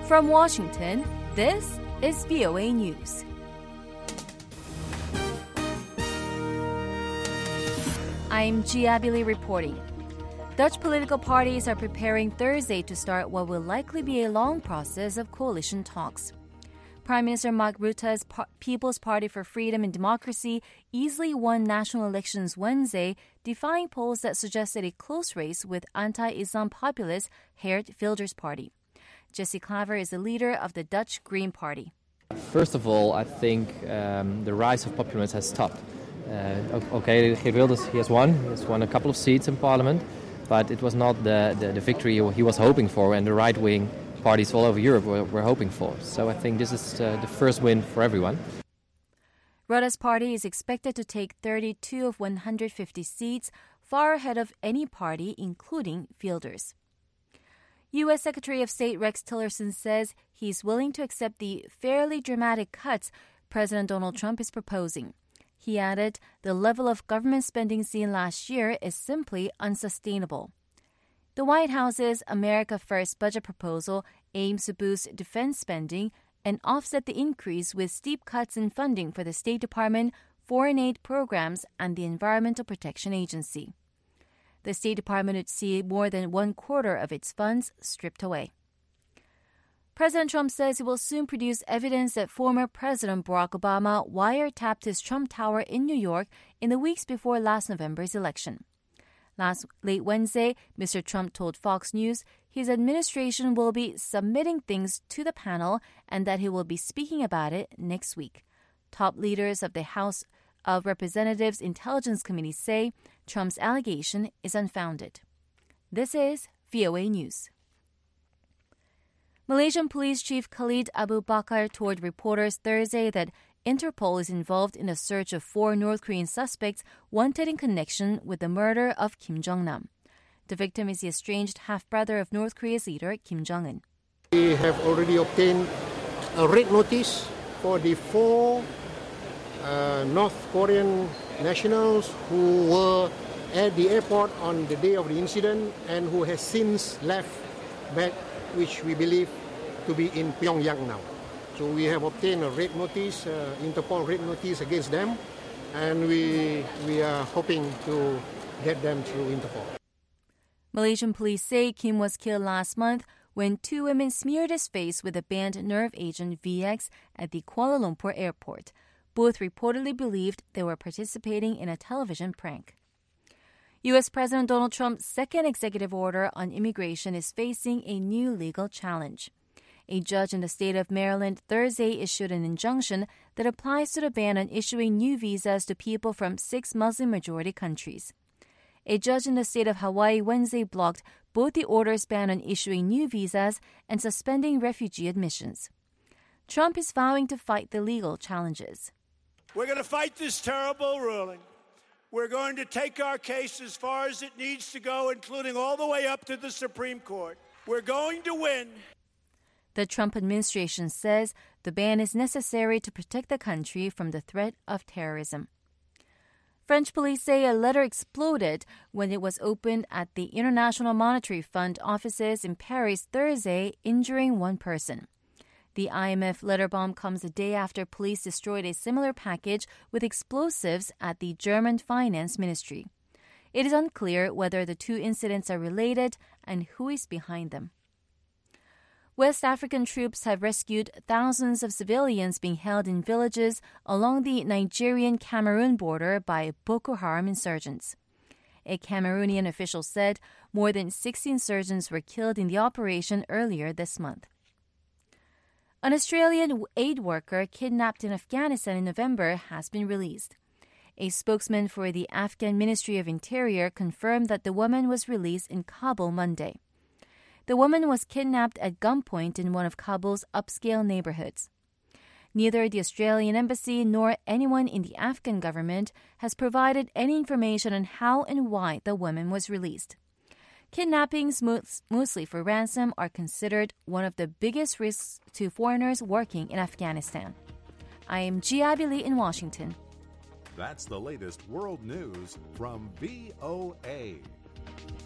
From Washington, this is VOA News. I'm Gia Billy reporting. Dutch political parties are preparing Thursday to start what will likely be a long process of coalition talks. Prime Minister Mark Rutte's People's Party for Freedom and Democracy easily won national elections Wednesday, defying polls that suggested a close race with anti-Islam populist Geert Wilders' party. Jesse Klaver is the leader of the Dutch Green Party. First of all, I think the rise of populism has stopped. Geert Wilders, he has won a couple of seats in parliament, but it was not the victory he was hoping for, and the right-wing parties all over Europe were hoping for. So I think this is the first win for everyone. Rutte's party is expected to take 32 of 150 seats, far ahead of any party, including Wilders. U.S. Secretary of State Rex Tillerson says he's willing to accept the fairly dramatic cuts President Donald Trump is proposing. He added, the level of government spending seen last year is simply unsustainable. The White House's America First budget proposal aims to boost defense spending and offset the increase with steep cuts in funding for the State Department, foreign aid programs, and the Environmental Protection Agency. The State Department would see more than 1/4 of its funds stripped away. President Trump says he will soon produce evidence that former President Barack Obama wiretapped his Trump Tower in New York in the weeks before last November's election. Late Wednesday, Mr. Trump told Fox News his administration will be submitting things to the panel and that he will be speaking about it next week. Top leaders of the House of Representatives Intelligence Committee say Trump's allegation is unfounded. This is VOA News. Malaysian Police Chief Khalid Abu Bakar told reporters Thursday that Interpol is involved in the search of 4 North Korean suspects wanted in connection with the murder of Kim Jong-nam. The victim is the estranged half-brother of North Korea's leader, Kim Jong-un. We have already obtained a red notice for the 4 North Korean nationals who were at the airport on the day of the incident and who has since left back, which we believe to be in Pyongyang now. So we have obtained a red notice, Interpol red notice against them, and we are hoping to get them through Interpol. Malaysian police say Kim was killed last month when 2 women smeared his face with a banned nerve agent VX at the Kuala Lumpur airport. Both reportedly believed they were participating in a television prank. U.S. President Donald Trump's second executive order on immigration is facing a new legal challenge. A judge in the state of Maryland Thursday issued an injunction that applies to the ban on issuing new visas to people from 6 Muslim-majority countries. A judge in the state of Hawaii Wednesday blocked both the order's ban on issuing new visas and suspending refugee admissions. Trump is vowing to fight the legal challenges. We're going to fight this terrible ruling. We're going to take our case as far as it needs to go, including all the way up to the Supreme Court. We're going to win. The Trump administration says the ban is necessary to protect the country from the threat of terrorism. French police say a letter exploded when it was opened at the International Monetary Fund offices in Paris Thursday, injuring 1 person. The IMF letter bomb comes a day after police destroyed a similar package with explosives at the German Finance Ministry. It is unclear whether the 2 incidents are related and who is behind them. West African troops have rescued thousands of civilians being held in villages along the Nigerian-Cameroon border by Boko Haram insurgents. A Cameroonian official said more than 60 insurgents were killed in the operation earlier this month. An Australian aid worker kidnapped in Afghanistan in November has been released. A spokesman for the Afghan Ministry of Interior confirmed that the woman was released in Kabul Monday. The woman was kidnapped at gunpoint in one of Kabul's upscale neighborhoods. Neither the Australian embassy nor anyone in the Afghan government has provided any information on how and why the woman was released. Kidnappings, mostly for ransom, are considered one of the biggest risks to foreigners working in Afghanistan. I am Gia Billy in Washington. That's the latest world news from VOA.